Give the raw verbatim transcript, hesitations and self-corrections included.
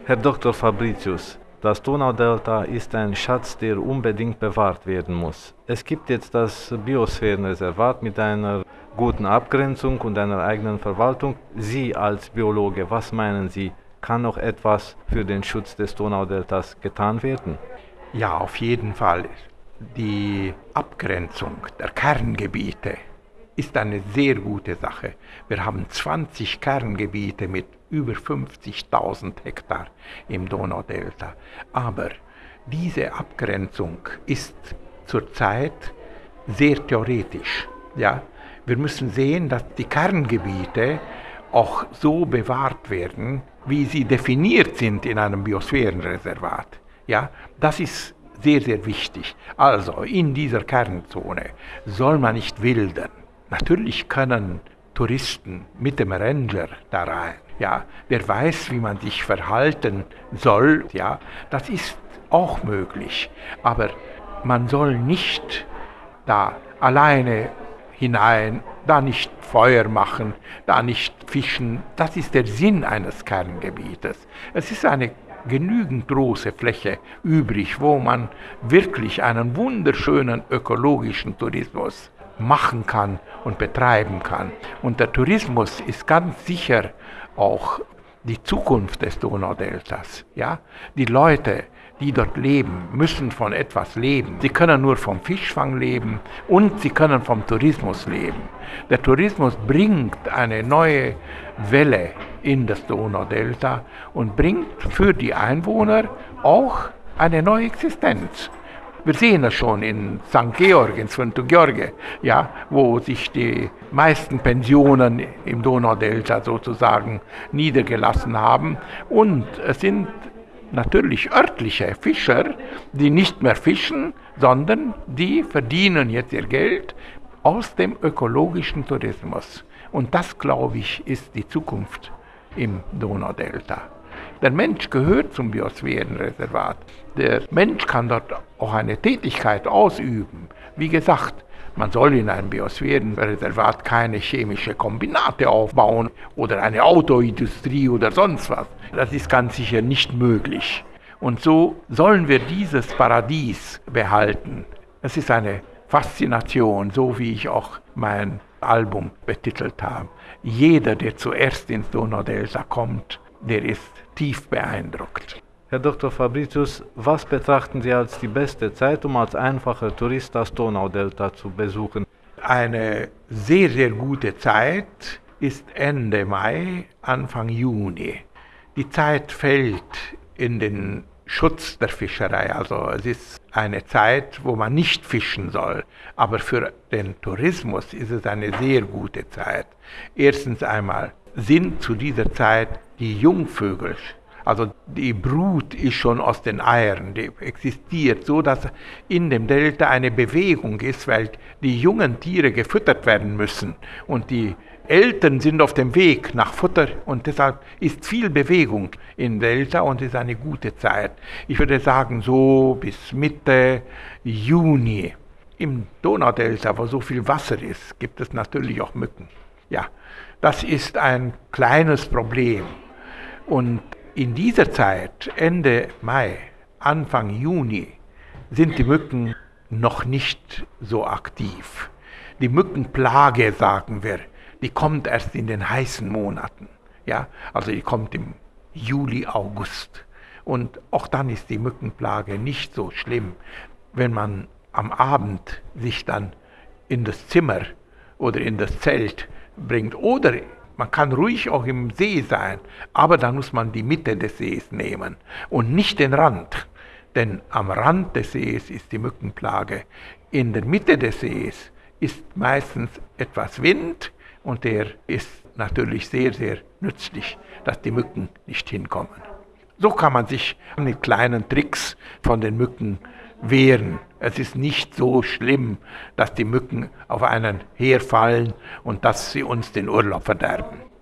Herr Doktor Fabricius, das Donaudelta ist ein Schatz, der unbedingt bewahrt werden muss. Es gibt jetzt das Biosphärenreservat mit einer guten Abgrenzung und einer eigenen Verwaltung. Sie als Biologe, was meinen Sie, kann noch etwas für den Schutz des Donaudeltas getan werden? Ja, auf jeden Fall. Die Abgrenzung der Kerngebiete ist eine sehr gute Sache. Wir haben zwanzig Kerngebiete mit über fünfzigtausend Hektar im Donaudelta. Aber diese Abgrenzung ist zurzeit sehr theoretisch. Ja? Wir müssen sehen, dass die Kerngebiete auch so bewahrt werden, wie sie definiert sind in einem Biosphärenreservat. Ja? Das ist sehr, sehr wichtig. Also in dieser Kernzone soll man nicht wildern. Natürlich können Touristen mit dem Ranger da rein, ja, der weiß, wie man sich verhalten soll, ja, das ist auch möglich, aber man soll nicht da alleine hinein, da nicht Feuer machen, da nicht fischen, das ist der Sinn eines Kerngebietes. Es ist eine genügend große Fläche übrig, wo man wirklich einen wunderschönen ökologischen Tourismus machen kann und betreiben kann. Und der Tourismus ist ganz sicher auch die Zukunft des Donaudeltas. Ja? Die Leute, die dort leben, müssen von etwas leben. Sie können nur vom Fischfang leben und sie können vom Tourismus leben. Der Tourismus bringt eine neue Welle in das Donaudelta und bringt für die Einwohner auch eine neue Existenz. Wir sehen das schon in Sankt Georg, in Sfântu Gheorghe, ja, wo sich die meisten Pensionen im Donaudelta sozusagen niedergelassen haben. Und es sind natürlich örtliche Fischer, die nicht mehr fischen, sondern die verdienen jetzt ihr Geld aus dem ökologischen Tourismus. Und das, glaube ich, ist die Zukunft im Donaudelta. Der Mensch gehört zum Biosphärenreservat. Der Mensch kann dort auch eine Tätigkeit ausüben. Wie gesagt, man soll in einem Biosphärenreservat keine chemischen Kombinate aufbauen oder eine Autoindustrie oder sonst was. Das ist ganz sicher nicht möglich. Und so sollen wir dieses Paradies behalten. Es ist eine Faszination, so wie ich auch mein Album betitelt habe. Jeder, der zuerst ins Donaudelta kommt, der ist tief beeindruckt. Herr Doktor Fabricius, was betrachten Sie als die beste Zeit, um als einfacher Tourist das Donaudelta zu besuchen? Eine sehr, sehr gute Zeit ist Ende Mai, Anfang Juni. Die Zeit fällt in den Schutz der Fischerei. Also es ist eine Zeit, wo man nicht fischen soll. Aber für den Tourismus ist es eine sehr gute Zeit. Erstens einmal sind zu dieser Zeit die Jungvögel, also die Brut ist schon aus den Eiern, die existiert, so dass in dem Delta eine Bewegung ist, weil die jungen Tiere gefüttert werden müssen und die Eltern sind auf dem Weg nach Futter und deshalb ist viel Bewegung im Delta und ist eine gute Zeit. Ich würde sagen so bis Mitte Juni. Im Donaudelta, wo so viel Wasser ist, gibt es natürlich auch Mücken. Ja, das ist ein kleines Problem. Und in dieser Zeit, Ende Mai, Anfang Juni, sind die Mücken noch nicht so aktiv. Die Mückenplage, sagen wir, die kommt erst in den heißen Monaten. Ja? Also die kommt im Juli, August. Und auch dann ist die Mückenplage nicht so schlimm, wenn man am Abend sich dann in das Zimmer oder in das Zelt bringt. Oder man kann ruhig auch im See sein, aber dann muss man die Mitte des Sees nehmen und nicht den Rand. Denn am Rand des Sees ist die Mückenplage. In der Mitte des Sees ist meistens etwas Wind und der ist natürlich sehr, sehr nützlich, dass die Mücken nicht hinkommen. So kann man sich mit kleinen Tricks von den Mücken wehren. Es ist nicht so schlimm, dass die Mücken auf einen herfallen und dass sie uns den Urlaub verderben.